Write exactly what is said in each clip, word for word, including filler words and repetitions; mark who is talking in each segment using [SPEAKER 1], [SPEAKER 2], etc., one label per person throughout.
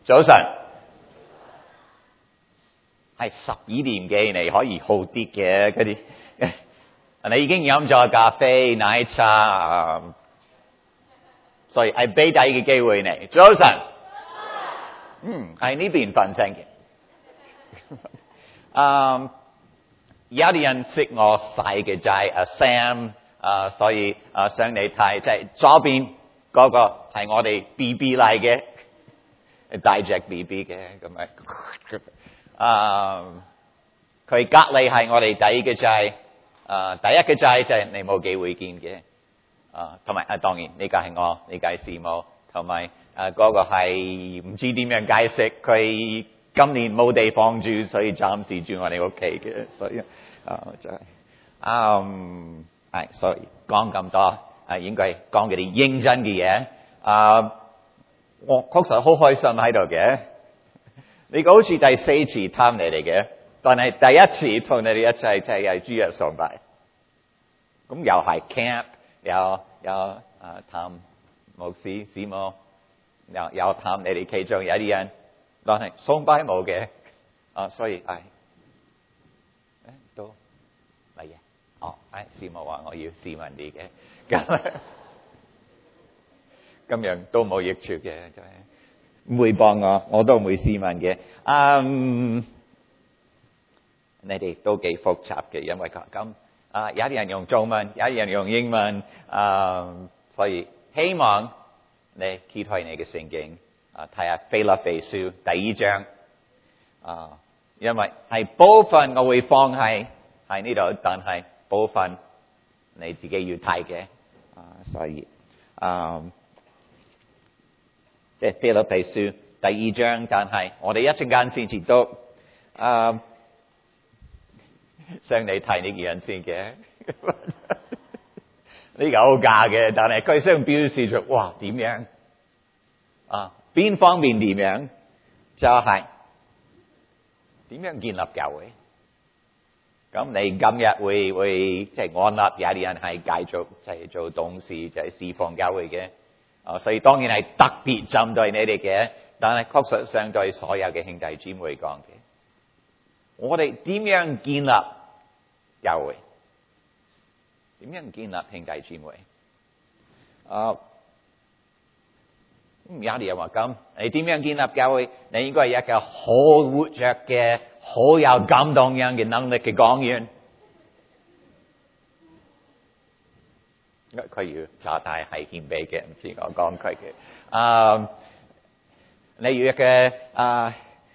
[SPEAKER 1] 早晨，係十二點幾，你可以好啲嘅嗰啲。你已經飲咗咖啡、奶茶，所以係俾第二個機會你。早晨，嗯，喺呢邊瞓醒嘅。嗯，有啲人識我細嘅仔阿 Sam，啊，所以啊想你睇，即係左邊嗰個係我哋 B B 嚟嘅。大隻 B B 嘅咁咪，啊，佢隔離係我哋第二個仔，啊，第一個仔就係你冇機會見嘅，啊，同埋啊當然呢個係我，呢個係師母，同埋啊嗰個係唔知點樣解釋，佢今年冇地方住，所以暫時住我哋屋企嘅，所以啊就係，嗯，係，所以講咁多，啊應該講嗰啲認真嘅嘢，啊。我確實好開心喺度嘅，呢個好似第四次探你哋嘅，但係第一次同你哋一齊即係係主日崇拜，咁又係 camp，又又啊探牧師師母，又又探你哋其中有啲人，但係崇拜冇嘅，啊所以係，誒都乜嘢？哦，誒師母話我要斯文啲嘅，咁。咁樣都冇益處嘅，就係唔會幫我，我都唔會斯文嘅。嗯，你哋都幾複雜嘅，因為咁啊，有啲人用中文，有啲人用英文，啊，所以希望你揭開你嘅聖經啊，睇下腓立比書第二章啊，因為係部分我會放喺喺呢度，但係部分你自己要睇嘅啊，所以啊。即係腓立比書第二章，但係我哋一陣間先至讀，啊，想你睇呢個人先嘅，呢個好假嘅，但係佢想表示咗，哇點樣啊？邊方面點樣？就係點樣建立教會？咁你今日會會即係安立有啲人係繼續即係做董事，就係侍奉教會嘅。啊，所以當然係特別針對你哋嘅，但係確實上對所有嘅兄弟姊妹講嘅。我哋點樣建立教會？點樣建立兄弟姊妹？啊，有啲人話咁，你點樣建立教會？你應該係一個好活躍嘅、好有感動人嘅能力嘅講員。佢要查大係謙卑嘅，唔知我講佢嘅。啊，例如一個啊，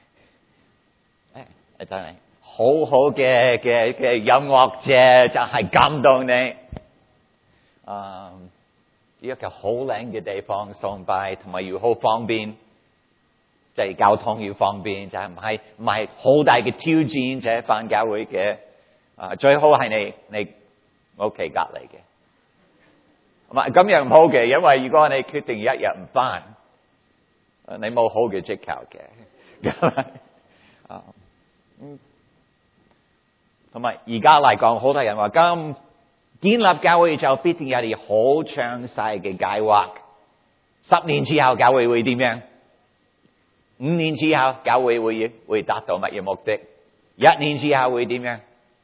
[SPEAKER 1] 誒真係好好嘅嘅嘅音樂者，就係感動你。啊，一個好靚嘅地方崇拜，同埋要好方便，即係交通要方便，就係唔係唔係好大嘅挑戰，就係返教會嘅。啊，最好係你你屋企隔離嘅。唔係咁樣唔好嘅，因為如果你決定一日唔返，你冇好嘅績效嘅。啊，嗯，同埋而家嚟講，好多人話咁建立教會就必定有啲好詳細嘅計劃。十年之後教會會點樣？五年之後教會會會達到乜嘢目的？一年之後會點樣？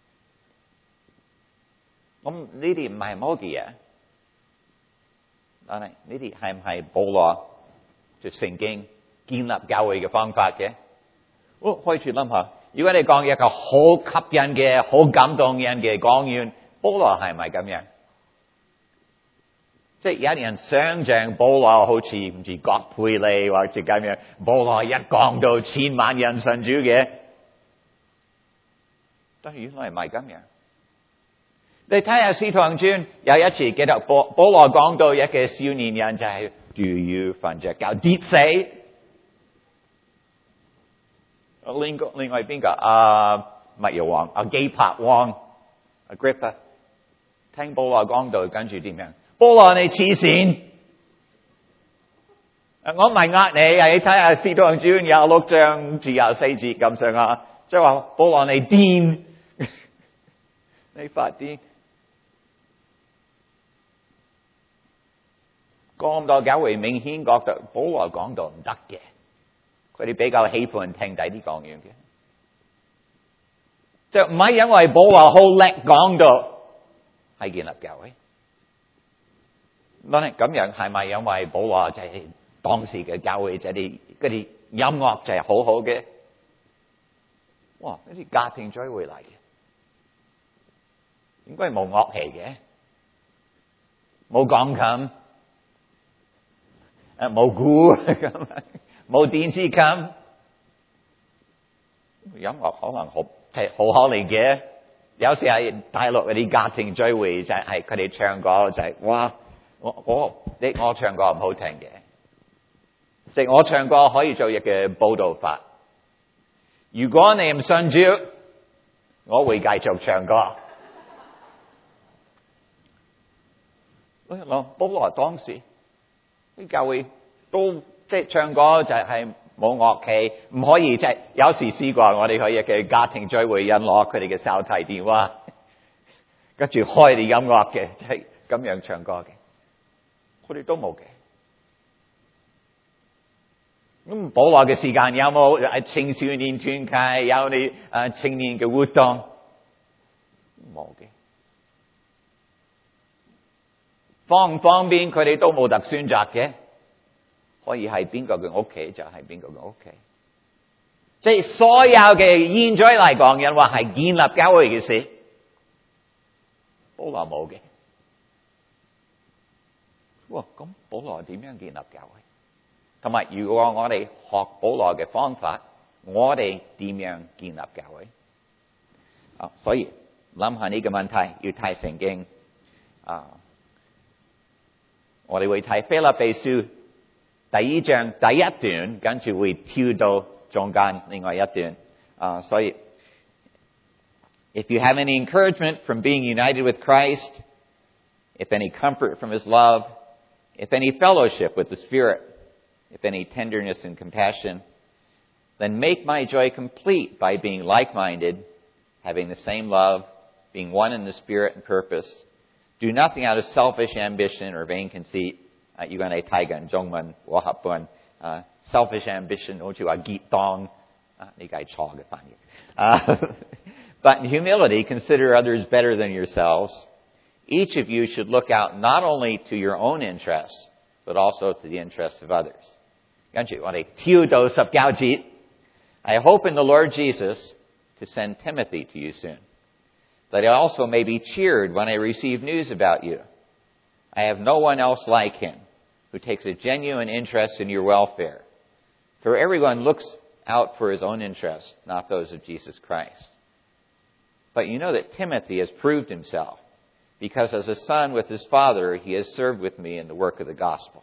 [SPEAKER 1] 咁呢啲唔係唔好嘅嘢。但係呢啲係唔係保羅就聖經建立教會嘅方法嘅？我開始諗下，如果你講一個好吸引嘅、好感動人嘅講員，保羅係咪咁樣？即係有啲人想象保羅好似唔似葛培理或者咁樣，保羅一講到千萬人信主嘅，但係原來唔係咁樣。你睇下《使徒行傳》，有一次記得保保羅講到一個少年人就係都要瞓着覺跌死。另個另外邊個啊？乜嘢王？阿基帕王 Agrippa 聽保羅講到，跟住點樣？保羅你黐線！我唔係呃你，你睇下《使徒行傳》有六章至廿四節咁上下，即係話保羅你癲，你發癲。講到教會明顯覺得保羅講到唔得嘅， 佢哋比較喜歡聽第啲講員嘅，就唔係因為保羅好叻講到係建立教會。但係咁樣係咪因為保羅就係當時嘅教會就係啲嗰啲音樂就係好好嘅？哇！呢啲家庭聚會嚟嘅，應該冇樂器嘅，冇鋼琴，誒冇鼓咁，冇電子琴，音樂可能好係好可憐嘅。有時係大陸嗰啲家庭聚會就係佢哋唱歌就係、是、哇！我我你我唱歌唔好聽嘅，即係我唱歌可以做一個報道法。如果你唔信主，我會繼續唱歌。嗱，保羅當時啲教會都即係唱歌就係冇樂器，唔可以即係有時試過我哋去一個家庭聚會，人攞佢哋嘅手提電話，跟住開啲音樂嘅，即係咁樣唱歌嘅。佢哋都冇嘅。咁保羅嘅時間有冇誒青少年團契，有啲誒青年嘅活動？冇嘅。方唔方便佢哋都冇得選擇嘅，可以係邊個嘅屋企就係邊個嘅屋企。即係所有嘅現在嚟講，人話係建立教會嘅事，保羅冇嘅。哇！咁保羅點樣建立教會？同埋如果我哋學保羅嘅方法，我哋點樣建立教會？啊，所以諗下呢個問題要睇聖經。啊，我哋會睇腓立比書第二章第一段，跟住會跳到中間另外一段。啊，所以 If you have any encouragement from being united with Christ, if any comfort from his love, if any fellowship with the Spirit, if any tenderness and compassion, then make my joy complete by being like-minded, having the same love, being one in the Spirit and purpose. Do nothing out of selfish ambition or vain conceit. 啊，如果你睇緊中文和合本，啊 selfish ambition 好似話結黨，啊呢個係錯嘅翻譯。But in humility, consider others better than yourselves. Each of you should look out not only to your own interests, but also to the interests of others. 跟住我哋跳到十九節。I hope in the Lord Jesus to send Timothy to you soon, that I also may be cheered when I receive news about you. I have no one else like him, who takes a genuine interest in your welfare. For everyone looks out for his own interests, not those of Jesus Christ. But you know that Timothy has proved himself, because as a son with his father, he has served with me in the work of the gospel.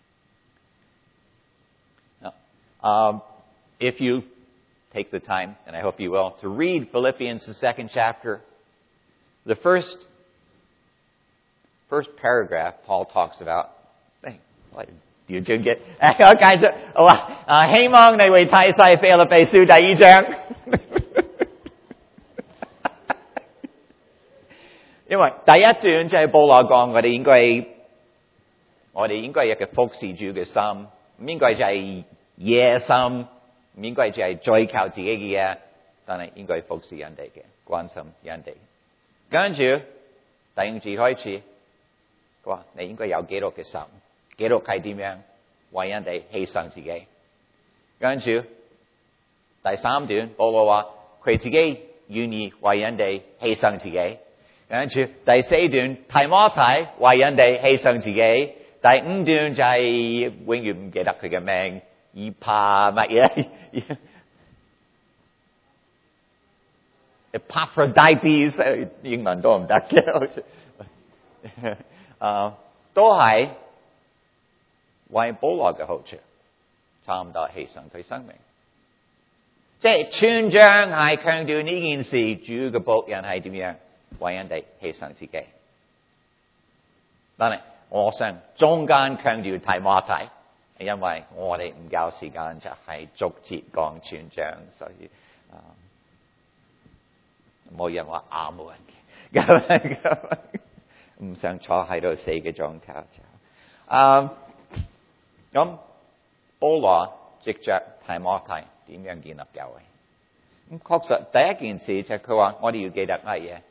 [SPEAKER 1] Now, um, if you take the time, and I hope you will, to read Philippians, the second chapter, the first first paragraph, Paul talks about, hey, what did you do get? 我介紹，我話啊，希望你會睇晒腓立比書第二章。因為第一段就係保羅講，我哋應該，我哋應該有一個服侍主嘅心，唔應該就係野心，唔應該就係追求自己嘅嘢，但係應該服侍人哋嘅，關心人哋。跟住第五節開始，佢話你應該有基督嘅心，基督係點樣為人哋犧牲自己。跟住第三段，保羅話佢自己願意為人哋犧牲自己。跟住第四段，提摩太為人哋犧牲自己。第五段就係永遠唔記得佢嘅名，以怕乜嘢 ？Epaphroditus 英文都唔得嘅，好似啊，都係為保羅嘅好處，差唔多犧牲佢生命。即係全章係強調呢件事，主要嘅僕人係點樣？為人哋犧牲自己，但係我想中間強調提摩太，因為我哋唔夠時間就係逐節講全章，所以啊冇人話阿門嘅，唔想坐喺度四個鐘頭就啊咁保羅藉着提摩太點樣建立教會。咁確實第一件事就係佢話我哋要記得乜嘢？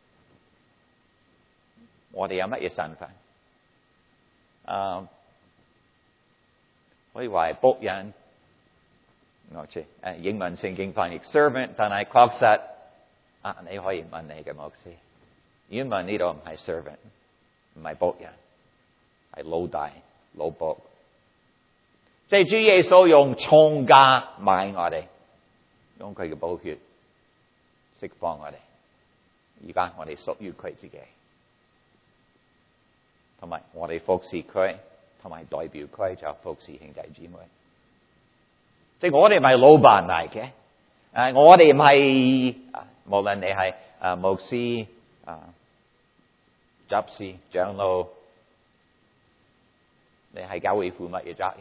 [SPEAKER 1] 我哋有乜嘢身份？啊、uh,，可以話係僕人，我知誒英文聖經翻譯 servant， 但係確實啊，你可以問你嘅牧師，原文呢度唔係 servant， 唔係僕人，係老大老僕。即係主耶穌用重價買我哋，用佢嘅寶血釋放我哋。而家我哋屬於佢自己，同埋我哋服侍佢，同埋代表佢就服侍兄弟姊妹。即係我哋唔係老闆嚟嘅，誒，我哋唔係，無論你係誒牧師、誒執事、長老，你係教會負乜嘢責任？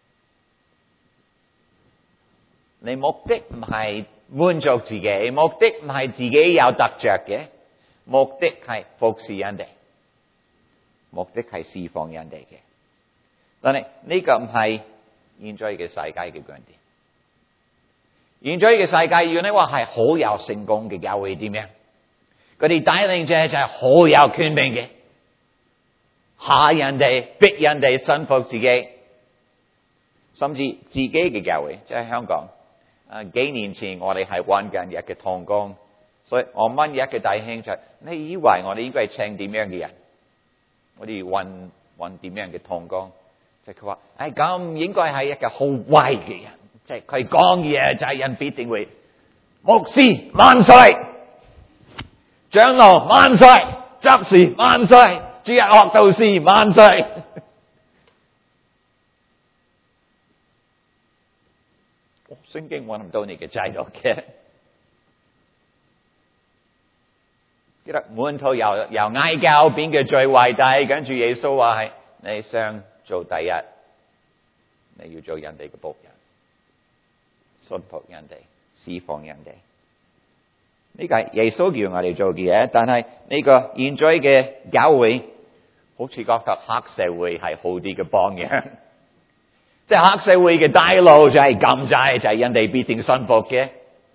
[SPEAKER 1] 你目的唔係滿足自己，目的唔係自己有得着嘅，目的係服侍人哋，目的係侍奉人哋嘅。但係呢個唔係現在嘅世界嘅觀點。現在嘅世界，如果你話係好有成功嘅教會點樣？佢哋帶領者就係好有權柄嘅，嚇人哋，逼人哋信服自己，甚至自己嘅教會，即係香港。啊！幾年前我哋係揾緊一嘅同工，所以我問一嘅弟兄就係：你以為我哋應該係請點樣嘅人？我哋揾揾點樣嘅同工？即係佢話：誒咁應該係一個好威嘅人，即係佢講嘢就係人必定會牧師萬歲，長老萬歲，執事萬歲，主日學導師萬歲。聖經揾唔到你嘅制度嘅，記得門徒又又嗌交，邊個最偉大？跟住耶穌話係你想做第一，你要做人哋嘅僕人，信服人哋，侍奉人哋。呢個係耶穌叫我哋做嘅嘢，但係呢個現在嘅教會好似覺得黑社會係好啲嘅榜樣。即係黑社會嘅大佬就係禁制，就係人哋必定信服嘅。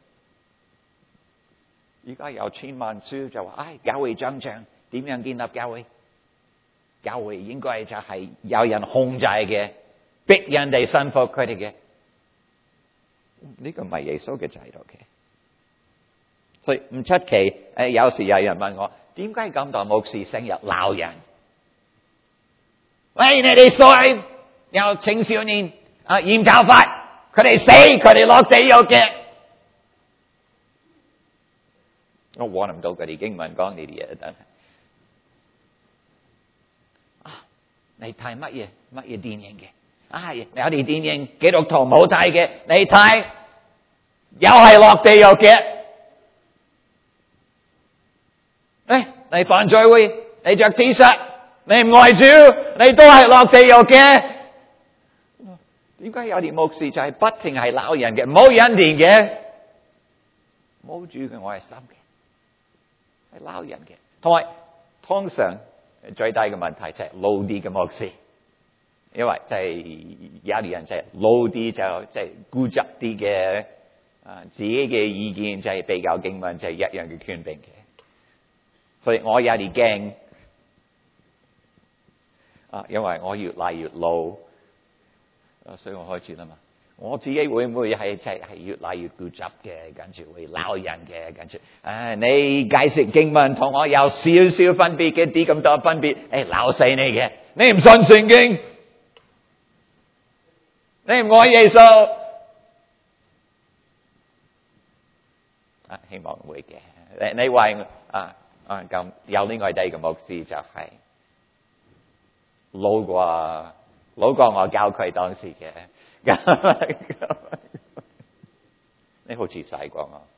[SPEAKER 1] 而家有千萬書就話，唉，教會長長點樣建立教會？教會應該就係有人控制嘅，逼人哋信服佢哋嘅。呢個唔係耶穌嘅制度嘅，所以唔出奇。誒，有時有人問我，點解咁多牧師成日鬧人？喂，你哋衰！有青少年啊，驗教法，佢哋死，佢哋落地獄嘅。我揾唔到佢哋經文講呢啲嘢，但係啊，你睇乜嘢乜嘢電影嘅？啊，有啲電影基督徒冇睇嘅，你睇又係落地獄嘅。誒，你犯罪會，你着 T 恤，你唔愛主，你都係落地獄嘅。點解有啲牧師就係不停係鬧人嘅，冇恩典嘅，冇主嘅愛心嘅，係鬧人嘅。同埋通常最大嘅問題就係老啲嘅牧師，因為就係有啲人就係老啲就即係固執啲嘅，啊自己嘅意見就係比較經文就係一樣嘅權柄嘅，所以我有啲驚啊，因為我越嚟越老。所以我開始啦嘛，我自己會唔會係即係越嚟越固執嘅，跟住會鬧人嘅，跟住誒你解釋經文同我有少少分別嘅，啲咁多分別，誒鬧死你嘅，你唔信聖經，你唔愛耶穌，啊希望會嘅，你你話啊啊咁有另外第二個牧師就係老過。老過我教佢當時嘅，你好似細過我，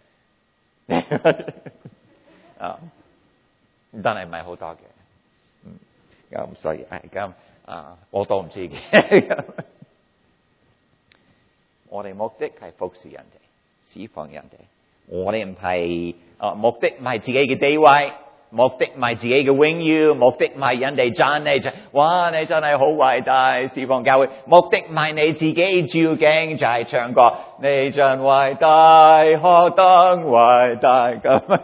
[SPEAKER 1] 啊，但係唔係好多嘅，嗯，咁所以係咁啊，我都唔知嘅。我哋目的係服侍人哋，侍奉人哋，我哋唔係啊，目的唔係自己嘅地位， 目的唔係自己嘅榮耀，目的唔係人哋讚你就，哇你真係好偉大，侍奉教會。目的唔係你自己照鏡就係唱歌，你真偉大，何等偉大咁。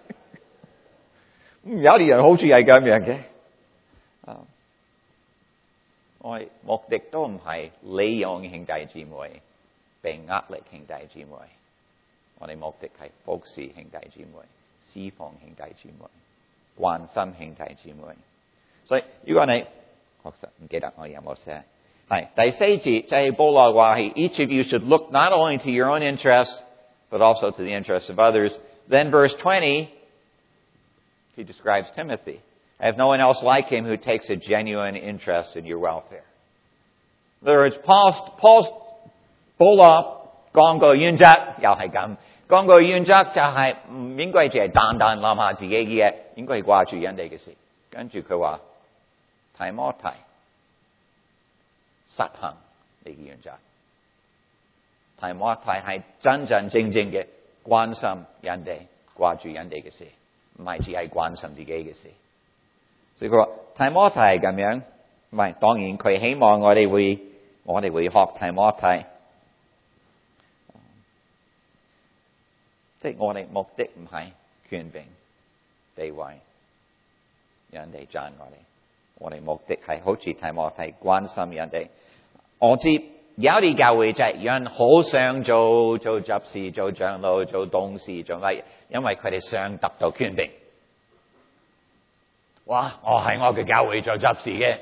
[SPEAKER 1] 有啲人好似係咁樣嘅。我哋目的都唔係利用兄弟姊妹，被壓力兄弟姊妹。我哋目的係服侍兄弟姊妹，侍奉兄弟姊妹，關心兄弟姊妹。所以如果你確實唔記得我有冇寫，係第四節就係保羅話係 each of you should look not only to your own interests, but also to the interests of others. Then verse twenty, he describes Timothy. I have no one else like him who takes a genuine interest in your welfare. In other words, Paul, Paul, 保羅講個原則又係咁，講個原則就係唔應該淨係單單諗下自己嘅嘢，應該掛住人哋嘅事。跟住佢話提摩太實行呢個原則，提摩太係真真正正嘅關心人哋，掛住人哋嘅事，唔係只係關心自己嘅事。所以佢話提摩太係咁樣，唔係當然佢希望我哋會我哋會學提摩太，即係我哋目的唔係權柄地位，人哋讚我哋，我哋目的係好似提摩太關心人哋。我知有啲教會就係人好想做做執事、做長老、做董事、做乜嘢，因為佢哋想得到權柄。哇！我喺我嘅教會做執事嘅，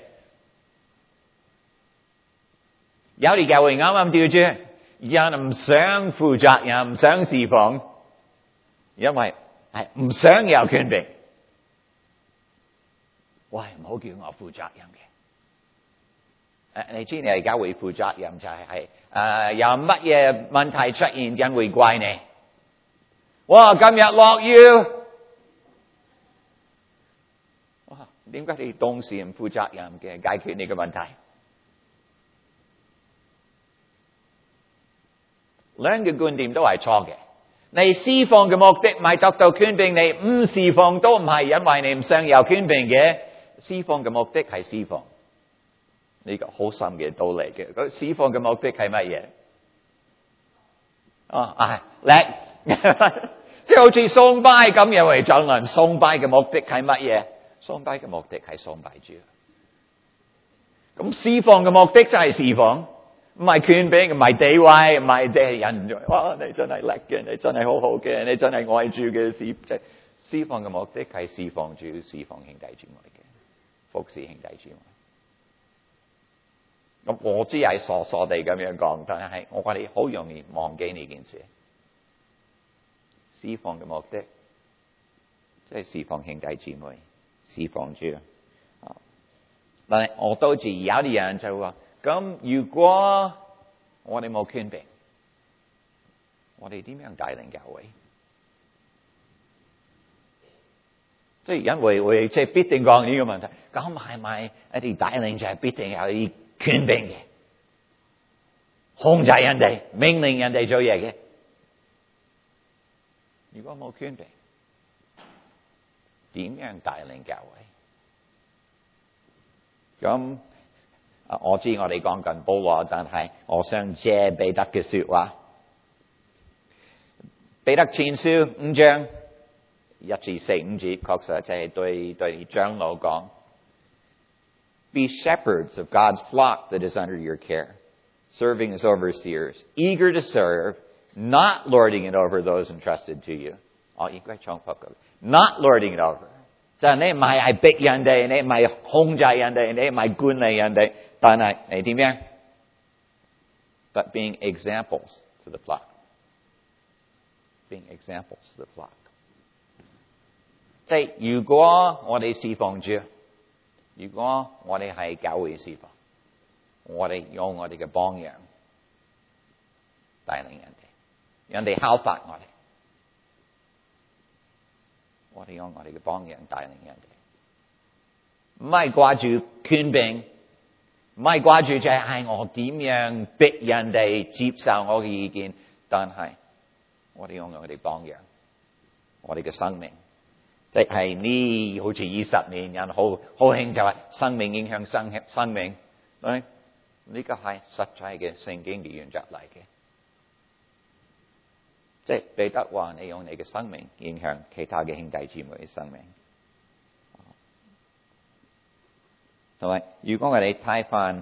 [SPEAKER 1] 有啲教會啱啱調轉，人唔想負責任，唔想侍奉，因為係唔想有權柄。喂，唔好叫我負責任嘅。誒，你知你係教會負責任就係係誒有乜嘢問題出現，人會怪你。哇！今日落雨。點解你董事唔負責任嘅解決呢個問題？兩個觀點都係錯嘅。你侍奉嘅目的唔係得到權柄，你唔侍奉都唔係因為你唔想有權柄嘅。侍奉嘅目的係侍奉，呢個好深嘅道理嘅。個侍奉嘅目的係乜嘢？啊啊叻！即係好似崇拜咁樣為爭論，崇拜嘅目的係乜嘢？崇拜嘅目的係崇拜主，咁侍奉嘅目的就係侍奉，唔係權柄，唔係地位，唔係即係人。哇！你真係叻嘅，你真係好好嘅，你真係愛主嘅事。即係侍奉嘅目的係侍奉主，侍奉兄弟姊妹嘅，服侍兄弟姊妹。咁我知係傻傻地咁樣講，但係我哋好容易忘記呢件事。侍奉嘅目的即係侍奉兄弟姊妹。侍奉主，但係我都知有啲人就話：咁如果我哋冇權柄，我哋點樣帶領教會？即係人會會即係必定講呢個問題。咁係咪一啲帶領就係必定有啲權柄嘅，控制人哋、命令人哋做嘢嘅？如果冇權柄，點樣帶領教會？咁我知我哋講緊保羅，但係我想借彼得嘅說話。彼得前書五章一至四五節，確實就係對對長老講 ：Be shepherds of God's flock that is under your care, serving as overseers, eager to serve, not lording it over those entrusted to you. 我應該重複嘅。Not lording it over， 就係你唔係係逼人哋，你唔係控制人哋，你唔係管理人哋，但係你點樣 ？But being examples to the flock， being examples to the flock。即係如果我哋侍奉主，如果我哋係教會侍奉，我哋用我哋嘅榜樣帶領人哋，人哋效法我哋。我哋用我哋嘅榜樣帶領人哋，唔係掛住權柄，唔係掛住就係係我點樣逼人哋接受我嘅意見，但係我哋用我哋榜樣，我哋嘅生命，就即係呢好似二十年人好好興就係生命影響生生命，呢、呢個係實際嘅聖經嘅原則嚟嘅。即係彼得話你用你嘅生命影響其他嘅兄弟姊妹嘅生命。同埋如果我哋睇翻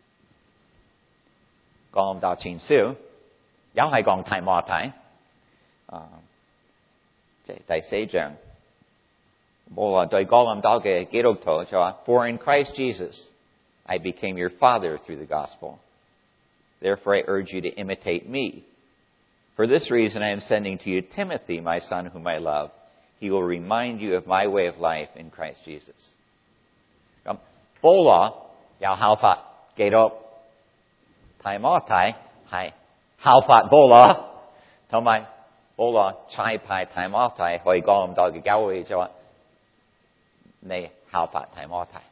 [SPEAKER 1] 哥林多前書，又係講提摩太，啊，即係第四章，保羅對哥林多嘅基督徒就話 ：For in Christ Jesus, I became your father through the gospel. Therefore, I urge you to imitate me. For this reason, I am sending to you Timothy, my son, whom I love. He will remind you of my way of life in Christ Jesus. 咁保羅又效法基督，提摩太係效法保羅，同埋保羅差派提摩太去哥林多嘅教會，就話你效法提摩太，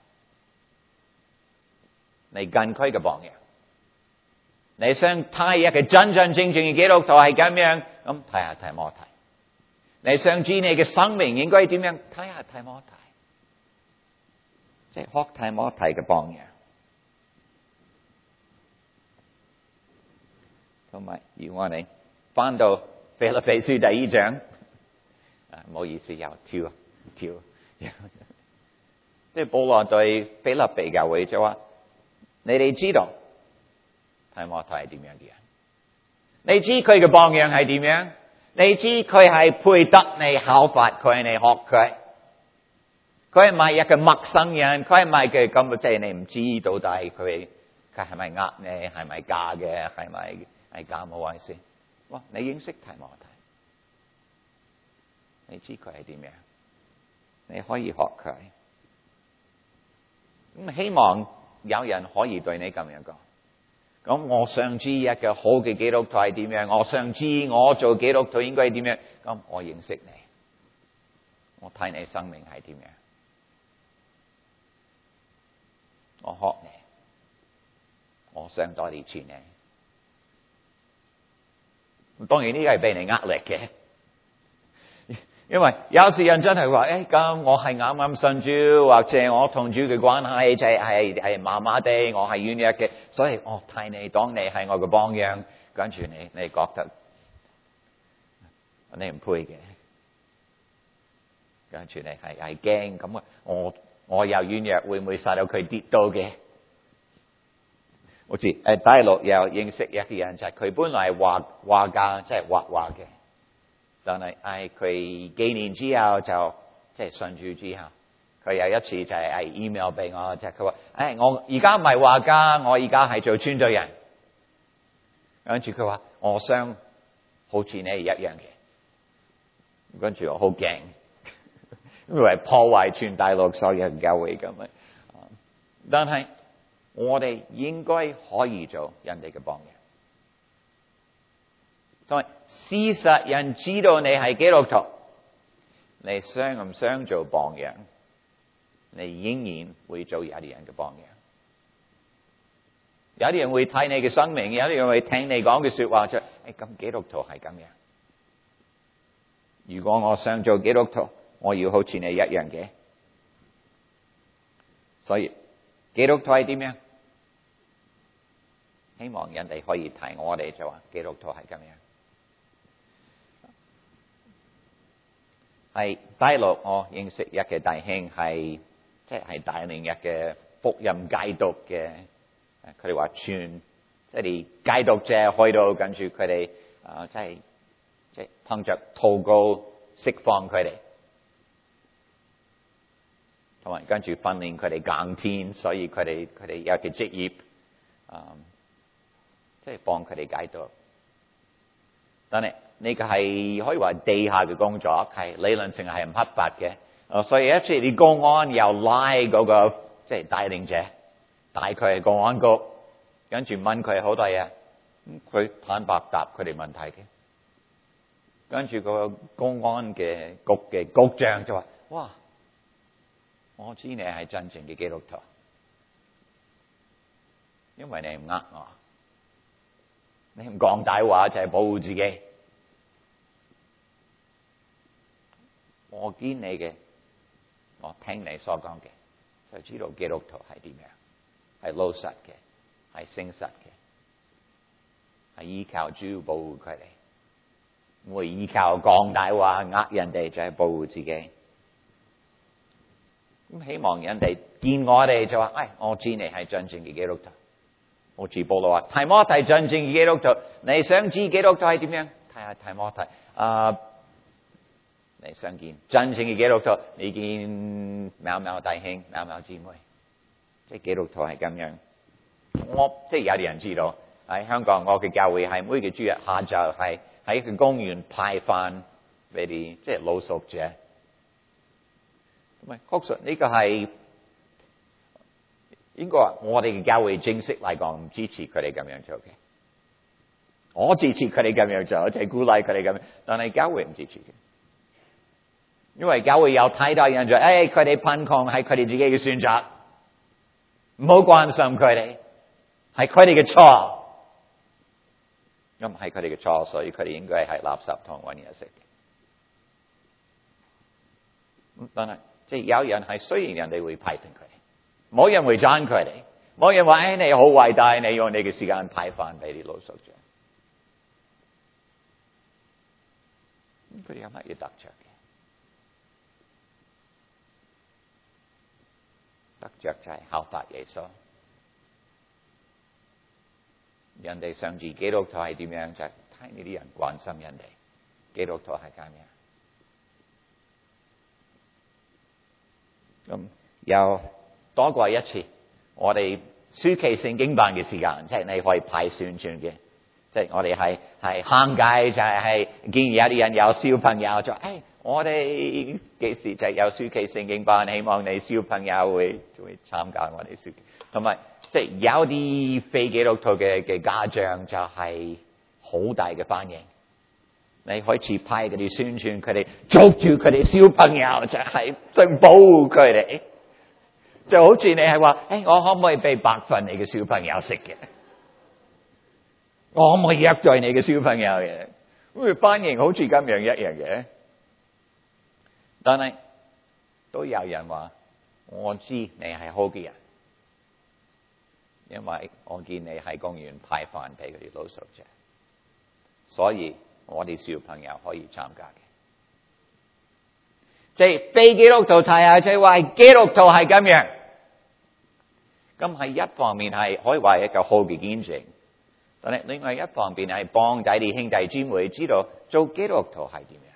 [SPEAKER 1] 你跟佢嘅榜樣。你想睇一個真真正正嘅基督徒係咁樣，咁睇下提摩太。你想知你嘅生命應該點樣，睇下提摩太，即係學提摩太嘅榜樣。同埋，如果我哋翻到腓立比書第二章，啊，唔好意思，又跳跳，即係保羅對腓立比教會就話：你哋知道提摩太係點樣嘅人？你知佢嘅榜樣係點樣？你知佢係配得你效法佢，你學佢。佢唔係一個陌生人，佢唔係嘅咁，即係你唔知到底佢佢係咪呃你，係咪假嘅，係咪係假冇壞事？哇！你認識提摩太，你知佢係點樣？你可以學佢。咁希望有人可以對你咁樣講。咁我想知一個好嘅基督徒係點樣？我想知我做基督徒應該係點樣？咁我認識你，我睇你生命係點樣，我學你，我想多啲似你。咁當然呢個係俾你壓力嘅，因為有時人真係話：誒，咁我係啱啱信主，或者我同主嘅關係就係係係麻麻地，我係軟弱嘅，所以我睇你當你係我嘅榜樣，跟住你你覺得你唔配嘅，跟住你係係驚咁啊！我我有軟弱，會唔會使到佢跌到嘅？好似誒大陸有認識一啲人，就係佢本來係畫畫家，即係畫畫嘅。但係，唉，佢幾年之後就即係信主之後，佢有一次就係係 email 俾我，就係佢話：唉，我而家唔係畫家，我而家係做傳道人。跟住佢話：我想好似你一樣嘅。跟住我好驚，因為破壞全大陸所有教會咁啊！但係我哋應該可以做人哋嘅榜樣。同埋事實人知道你係基督徒，你想唔想做榜樣？你仍然會做有啲人嘅榜樣。有啲人會睇你嘅生命，有啲人會聽你講嘅說話出，誒，咁基督徒係咁樣。如果我想做基督徒，我要好似你一樣嘅。所以基督徒係點樣？希望人哋可以睇我哋就話基督徒係咁樣。係大陸，我認識一嘅弟兄係即係帶領一嘅福音解讀嘅，佢哋話傳即係解讀者去到，跟住佢哋啊即係即係憑着禱告釋放佢哋，同埋跟住訓練佢哋耕田，所以佢哋佢哋有嘅職業啊，即係幫佢哋解讀，但係。呢個係可以話地下嘅工作，係理論上係唔合法嘅。啊，所以一次啲公安又拉嗰個即係帶領者，帶佢去公安局，跟住問佢好多嘢，咁佢坦白答佢哋問題嘅。跟住個公安嘅局嘅局長就話：哇，我知你係真正嘅基督徒，因為你唔呃我，你唔講大話就係保護自己。我見你嘅我聽你所講嘅，就知道基督徒係點樣，係老實嘅，係誠實嘅，係依靠主保護佢哋，唔會依靠講大話呃人哋，就係保護自己。咁希望人哋見我哋就話，哎，我知你係真正嘅基督徒。好似保羅話，提摩太真正嘅基督徒，你想知基督徒係點樣？睇下提摩太。啊，你想見真正嘅基督徒，你見某某弟兄、某某姊妹，即係基督徒係咁樣。我即係有啲人知道喺香港，我嘅教會係每個主日下晝係喺個公園派飯俾啲即係露宿者。咁啊，確實呢個係應該話我哋嘅教會正式嚟講唔支持佢哋咁樣做嘅。我支持佢哋咁樣做，即係鼓勵佢哋咁樣，但係教會唔支持嘅。因為教會有太多人就誒，佢哋貧窮係佢哋自己嘅選擇，唔好關心佢哋，係佢哋嘅錯。咁係佢哋嘅錯，所以佢哋應該係垃圾桶搵嘢食嘅。咁但係即係有人係，雖然人哋會批評佢哋，冇人會讚佢哋，冇人話誒，你好偉大，你用你嘅時間派飯俾啲露宿者。咁佢哋有乜嘢得着嘅？得着就係效法耶穌。人哋想知基督徒係點樣，就係睇呢啲人關心人哋。基督徒係咁樣。咁又多過一次，我哋暑期聖經班嘅時間，即係你可以派宣傳嘅。即係我哋係係行街，就係係見有啲人有小朋友就誒，我哋幾時就有暑期聖經班，希望你小朋友會會參加我哋暑期。同埋即係有啲非基督徒嘅嘅家長就係好大嘅反應。你開始派嗰啲宣傳，佢哋捉住佢哋小朋友，就係想保護佢哋。就好似你係話誒，我可唔可以俾白粉你嘅小朋友食嘅？我可唔可以虐待你嘅小朋友嘅？咁反應好似咁樣一樣嘅。但係都有人話，我知你係好嘅人，因為我見你喺公園派飯俾嗰啲露宿者，所以我哋小朋友可以參加嘅。即係非基督徒睇下，即係話基督徒係咁樣，咁係一方面係可以話一個好嘅見證。但係另外一方面係幫弟兄兄弟姊妹知道做基督徒係點樣，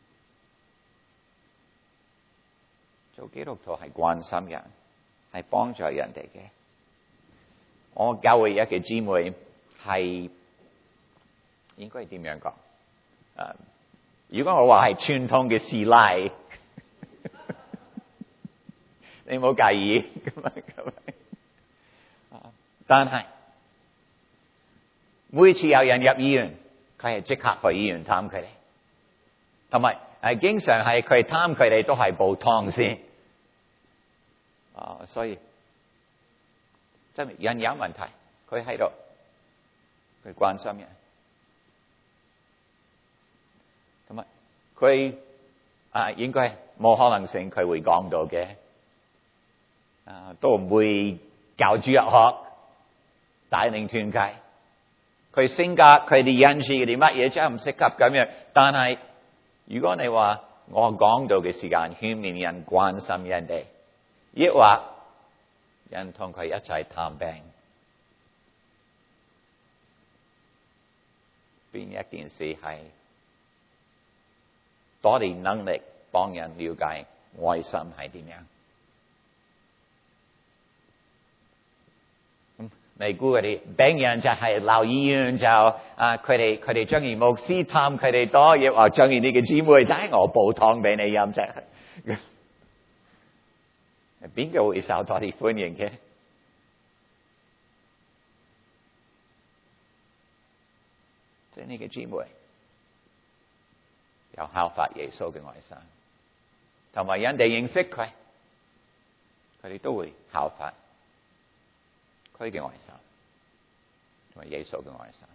[SPEAKER 1] 做基督徒係關心人，係幫助人哋嘅。我教會一個姊妹係應該點樣講？誒，如果我話係傳統嘅師奶，你唔好介意咁啊咁啊，但係。每次有人入醫院，佢係即刻去醫院探佢哋，同埋係經常係佢探佢哋都係煲湯先。啊，所以真係人有問題，佢喺度，佢關心人，同埋佢啊應該冇可能性佢會講到嘅，啊都唔會教主日學，帶領團契。佢性格、佢哋恩賜、佢哋乜嘢真係唔適合咁樣。但係如果你話我講到嘅時間勸勉人、關心人哋，抑或人同佢一齊探病，邊一件事係多啲能力幫人了解愛心係點樣？你估佢哋病人就係留醫院就啊，佢哋佢哋中意牧師探佢哋多，亦或中意呢個姊妹就係我煲湯俾你飲啫。邊個會受多啲歡迎嘅？即係呢個姊妹有效法耶穌嘅愛心，同埋人哋認識佢，佢哋都會效法佢嘅愛心，同埋耶穌嘅愛心。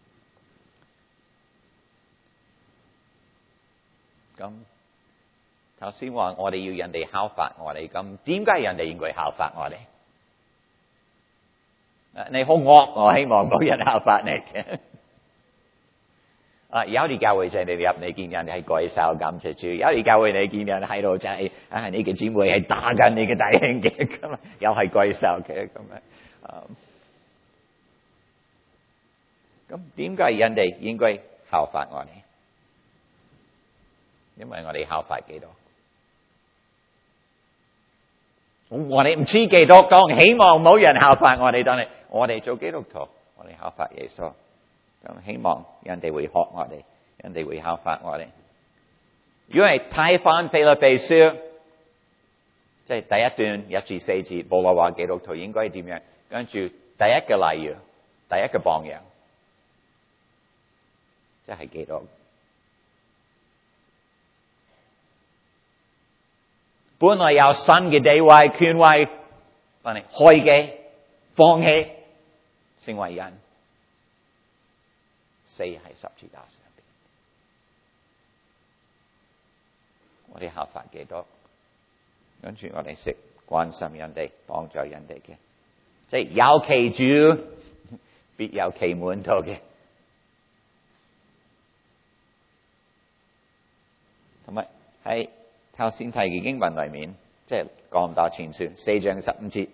[SPEAKER 1] 咁頭先話我哋要人哋效法我哋，咁點解人哋應該效法我哋？你好惡，我希望冇人效法你嘅。啊，有啲教會就係你入你見人係舉手感謝主，有啲教會你見人喺度就係啊你嘅姊妹係打緊你嘅弟兄嘅，咁又係舉手嘅咁啊。咁點解人哋應該效法我哋？因為我哋效法基督。我哋唔知基督，講希望冇人效法我哋，但係我哋做基督徒，我哋效法耶穌，咁希望人哋會學我哋，人哋會效法我哋。如果係睇翻腓立比書，即係第一段一至四節，保羅話基督徒應該點樣？跟住第一個例如，第一個榜樣，即係基督。本來有新嘅地位、權威，但係開嘅、放棄，成為人，死喺十字架上邊。我哋效法基督，跟住我哋識關心人哋、幫助人哋嘅，即係有其主，必有其門徒嘅。同埋喺頭先睇嘅經文裏面，即係講唔到前書四章十五節。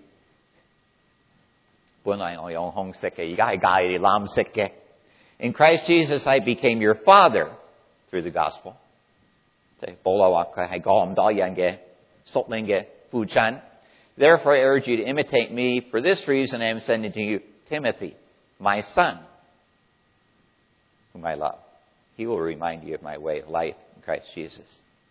[SPEAKER 1] 本來我用紅色嘅，而家係介藍色嘅。In Christ Jesus, I became your father through the gospel。即係保羅話佢係講唔到人嘅屬靈嘅父親。Therefore, I urge you to imitate me. For this reason, I am sending to you Timothy, my son, whom I love. He will remind you of my way of life in Christ Jesus。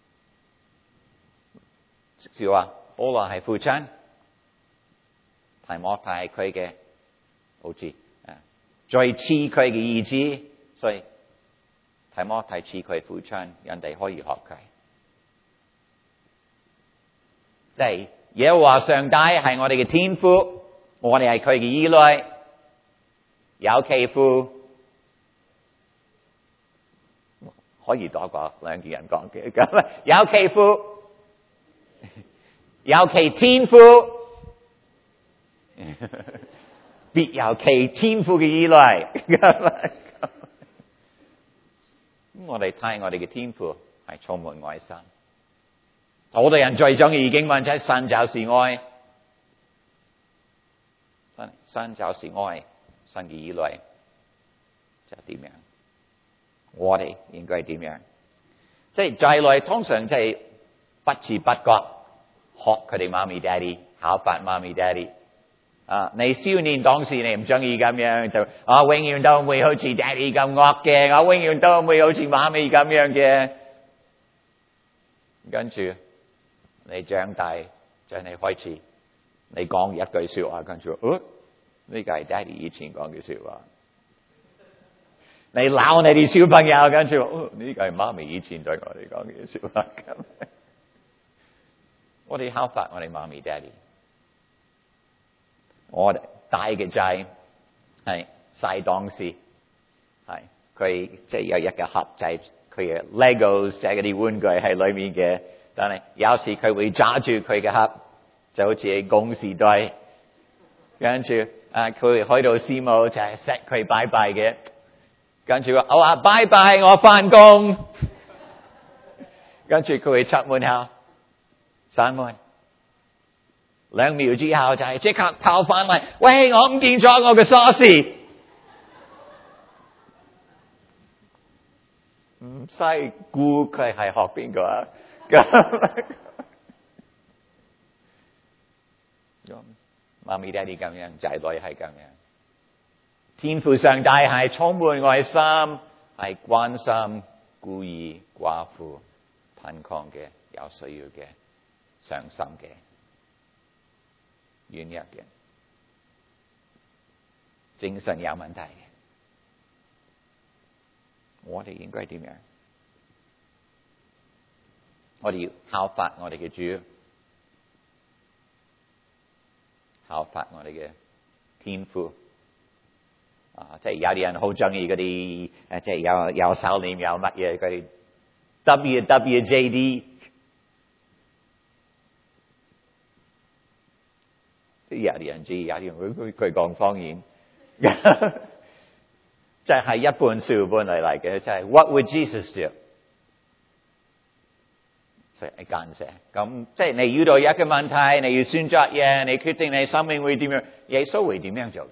[SPEAKER 1] 即係話保羅係父親，提摩太係佢嘅好似啊，最似佢嘅兒子，所以提摩太似佢父親，人哋可以學佢。即係耶和華上帝係我哋嘅天父，我哋係佢嘅兒女，有其父，可以多過兩個人講嘅咁，有其父。有其天父，必有其天父嘅兒女。咁我哋睇我哋嘅天父係充滿愛心。好多人最中意經文就係神就是愛，神就是愛，神嘅兒女就點樣？我哋應該點樣？即係仔女通常即係不知不覺學佢哋媽咪爹哋，效法媽咪爹哋。啊，你少年當時你唔中意咁樣，就啊永遠都唔會好似爹哋咁惡嘅，我永遠都唔會好似媽咪咁樣嘅。跟住你長大就係你開始，你講一句說話，跟住，哦，呢個係爹哋以前講嘅說話。你鬧你啲小朋友，跟住，哦，呢個係媽咪以前對我哋講嘅說話。我哋效法我哋媽咪爹哋。我哋大嘅仔係細當時，係佢即係有一個盒仔，佢嘅 Legos 就係嗰啲玩具喺裏面嘅。但係有時佢會揸住佢嘅盒，就好似喺公司隊。跟住啊，佢去到師母就係錫佢拜拜嘅。跟住我話拜拜，我翻工。跟住佢會出門口，閂門。兩秒之後就係即刻跑翻嚟，喂，我唔見咗我嘅鎖匙。唔使估佢係學邊個啊？媽咪爹哋咁樣，仔女係咁樣。天父上帝係充滿愛心，係關心孤兒寡婦、貧窮嘅、有需要嘅、傷心嘅、軟弱嘅、精神有問題嘅。我哋應該點樣？我哋要效法我哋嘅主，效法我哋嘅天父。啊，即係有啲人好中意嗰啲誒，即係有有手鏈有乜嘢嗰啲 W W J D 有啲人知，有啲人佢佢佢講方言，即係一半少半嚟嚟嘅，即係 What would Jesus do？ 即係間寫咁，即係你遇到一個問題，你要選擇嘢，你決定你生命會點樣，耶穌會點樣做嘅？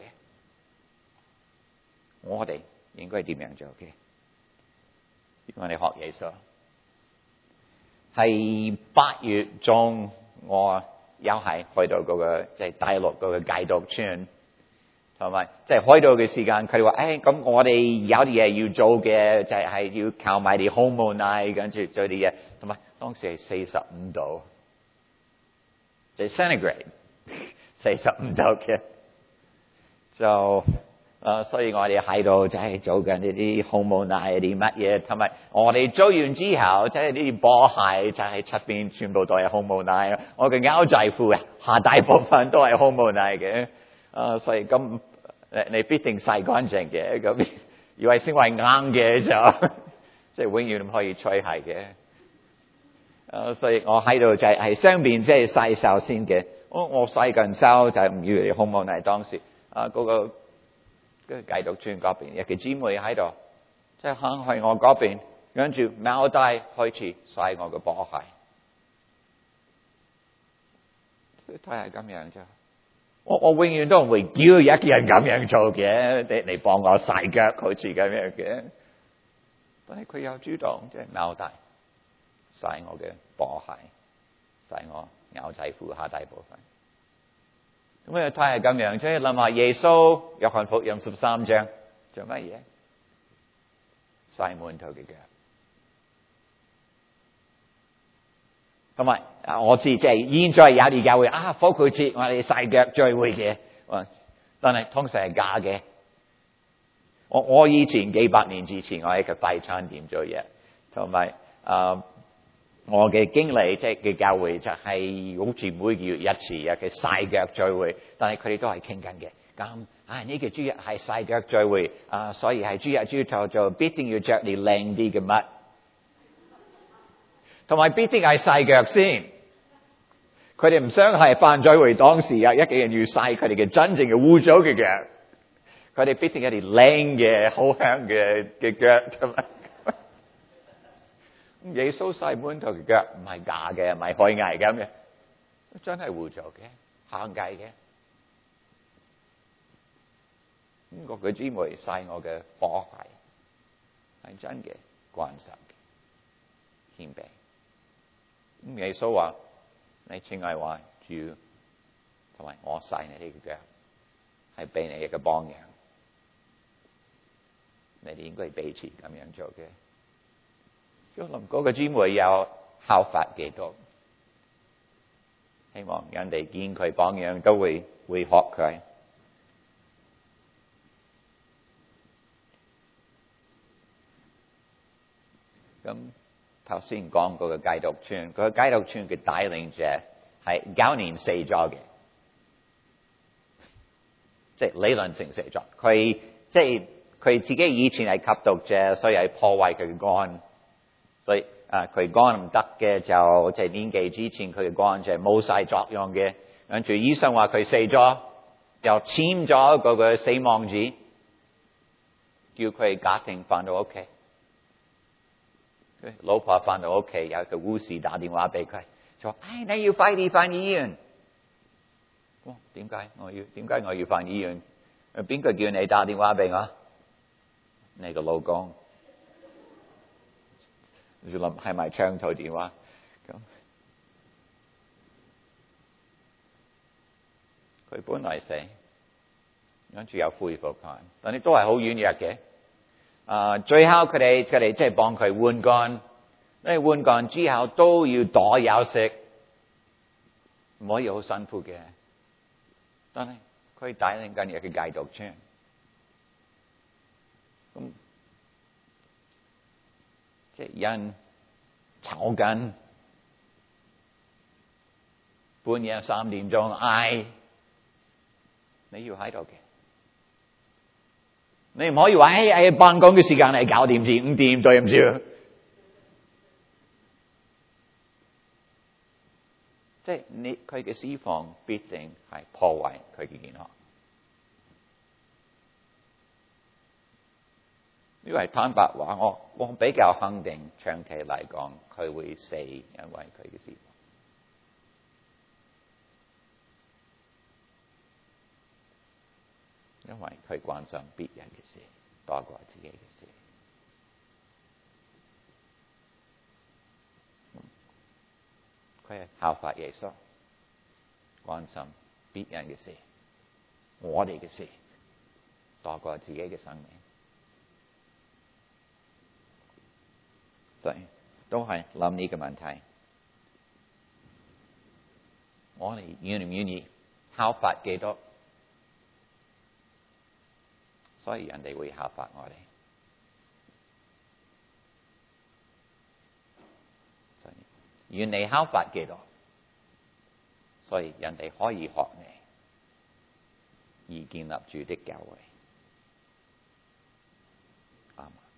[SPEAKER 1] 我哋應該點樣做嘅？我哋學耶穌係八月中，我又係去到嗰個即係大陸嗰個戒毒村，同埋即係開到嘅時間，佢話誒咁我哋有啲嘢要做嘅，就係係要靠埋啲 hormone 跟住做啲嘢，同埋當時係四十五度，即係 centigrade 四十五度嘅，就。啊，所以我哋喺度就係做緊呢啲 hormone 啲乜嘢，同埋我哋做完之後，即係呢啲波鞋就係出邊全部都係 hormone，我嘅牛仔褲啊，下大部分都係 hormone 嘅，啊，所以咁你你必定洗乾淨嘅，咁如果係先為硬嘅就即係永遠唔可以吹係嘅，啊，所以我喺度就係係雙邊即係洗手先嘅，我我洗緊手就係唔要嚟 hormone，當時啊嗰個。跟住戒毒村嗰邊，有個姊妹喺度，即係行去我嗰邊，跟住踎低開始洗我嘅波鞋。睇下咁樣啫，我我永遠都唔會叫一個人咁樣做嘅，你你幫我洗腳好似咁樣嘅。但係佢有主動，即係踎低洗我嘅波鞋，洗我牛仔褲下大部分。咁啊，睇下咁樣，即係諗下耶穌約翰福音十三章做乜嘢？洗門徒嘅腳。同埋啊，我知即係現在有啲教會啊，復活節我哋洗腳聚會嘅，但係通常係假嘅。我我以前幾百年之前，我喺個快餐店做嘢，同埋啊。我嘅經理即係嘅教會就係好似每個月一次有嘅洗腳聚會，但係佢哋都係傾緊嘅。咁啊呢個主日係洗腳聚會啊，所以係主日朝頭就必定要着啲靚啲嘅襪，同埋必定係洗腳先。佢哋唔想係返聚會當時有一個人要洗佢哋嘅真正嘅污糟嘅腳，佢哋必定有啲靚嘅好香嘅嘅腳同埋。耶穌洗門徒嘅腳唔係假嘅，唔係虛偽咁嘅，真係污糟嘅，行計嘅。咁個佢姊妹洗我嘅波鞋，係真嘅，關心嘅，謙卑。咁耶穌話：你稱我話主，同埋我洗你呢個腳，係俾你一個榜樣。你哋應該彼此咁樣做嘅。我諗嗰個姊妹有效法基督，希望人哋見佢榜樣都會會學佢。咁頭先講嗰個戒毒村，嗰個戒毒村嘅帶領者係九年死咗嘅，即係理論性死咗。佢即係佢自己以前係吸毒者，所以係破壞佢嘅肝。所以啊，佢肝唔得嘅就即係年紀之前佢嘅肝就係冇晒作用嘅，跟住醫生話佢死咗，又簽咗嗰個死亡紙，叫佢家庭翻到屋企。佢老婆翻到屋企，有個護士打電話俾佢，就話：唉，你要快啲翻醫院。哇，點解我要點解我要翻醫院？邊個叫你打電話俾我？你個老公。要諗係咪長途電話咁？佢本來死，跟住有恢復翻，但係都係好軟弱嘅。啊，最後佢哋佢哋即係幫佢換肝，你換肝之後都要多休息，唔可以好辛苦嘅。但係佢帶領緊一個戒毒村，咁。即係人吵緊，半夜三點鐘嗌，你要喺度嘅，你唔可以話喺喺辦公嘅時間嚟搞掂至五點，對唔住。即即係你佢嘅釋放必定係破壞佢嘅健康。呢個係坦白話，我我比較肯定長期嚟講佢會死，因為佢嘅釋放。因為佢關心別人嘅事多過自己嘅事。佢係效法耶穌，關心別人嘅事，我哋嘅事多過自己嘅生命。所以都係諗呢個問題，我哋願唔願意效法基督？所以人哋會效法我哋。所以願你效法基督，所以人哋可以學你，而建立主的教會。啱。